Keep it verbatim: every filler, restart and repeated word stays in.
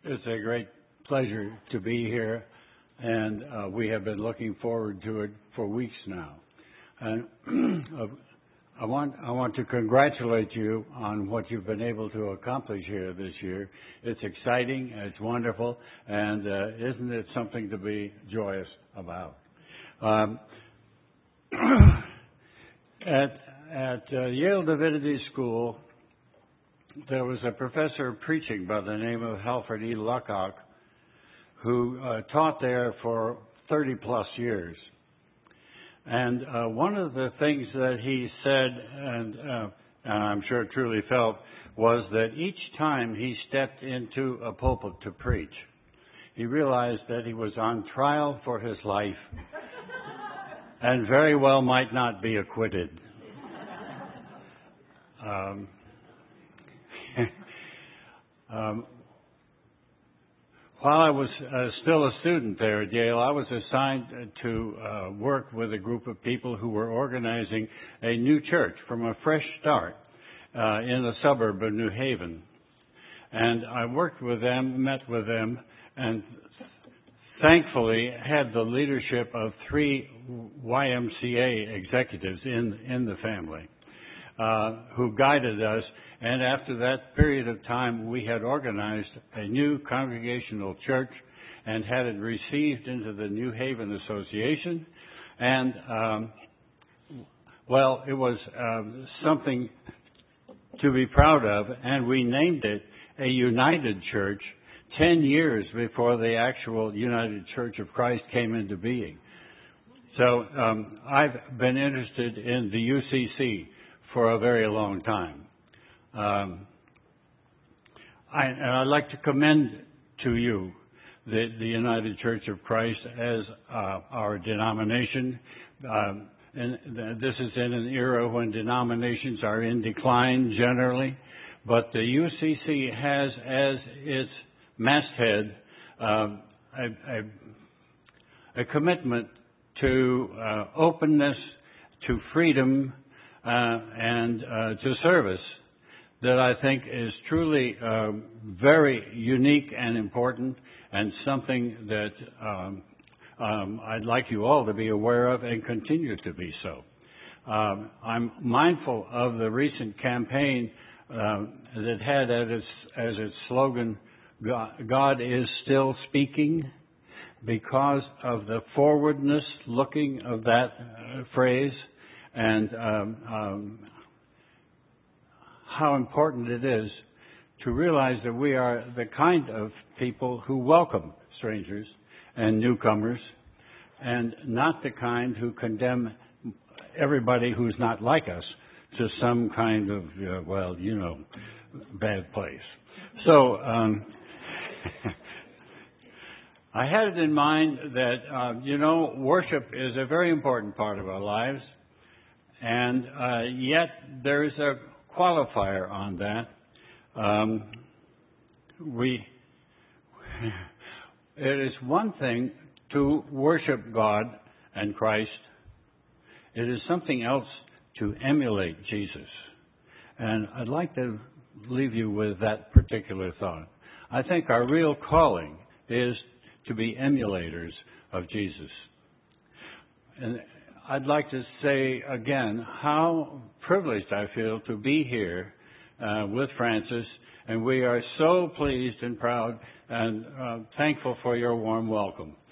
It's a great pleasure to be here, and uh, we have been looking forward to it for weeks now. And I want I want to congratulate you on what you've been able to accomplish here this year. It's exciting, it's wonderful, and uh, isn't it something to be joyous about? Um, at at uh, Yale Divinity School, there was a professor of preaching by the name of Halford E. Luckock, who uh, taught there for thirty plus years. And uh, one of the things that he said, and, uh, and I'm sure truly felt, was that each time he stepped into a pulpit to preach, he realized that he was on trial for his life and very well might not be acquitted. Um, um, While I was uh, still a student there at Yale, I was assigned to uh, work with a group of people who were organizing a new church from a fresh start uh, in the suburb of New Haven. And I worked with them, met with them, and thankfully had the leadership of three Y M C A executives in, in the family uh, who guided us. And after that period of time, we had organized a new congregational church and had it received into the New Haven Association. And, um, well, it was um, something to be proud of, and we named it a United Church ten years before the actual United Church of Christ came into being. So um, I've been interested in the U C C for a very long time. Um, I, and I'd like to commend to you the, the United Church of Christ as uh, our denomination. Um, and th- this is in an era when denominations are in decline generally, but the U C C has as its masthead um, a, a, a commitment to uh, openness, to freedom, uh, and uh, to service that I think is truly uh, very unique and important, and something that um, um, I'd like you all to be aware of and continue to be so. Um, I'm mindful of the recent campaign uh, that had as its, as its slogan, God, God is still speaking, because of the forwardness looking of that uh, phrase, and um, um, how important it is to realize that we are the kind of people who welcome strangers and newcomers, and not the kind who condemn everybody who's not like us to some kind of, uh, well, you know, bad place. So um, I had it in mind that, uh, you know, worship is a very important part of our lives, and uh, yet there's a qualifier on that. Um, we, it is one thing to worship God and Christ. It is something else to emulate Jesus. And I'd like to leave you with that particular thought. I think our real calling is to be emulators of Jesus. And I'd like to say again how privileged I feel to be here uh, with Francis, and we are so pleased and proud and uh, thankful for your warm welcome.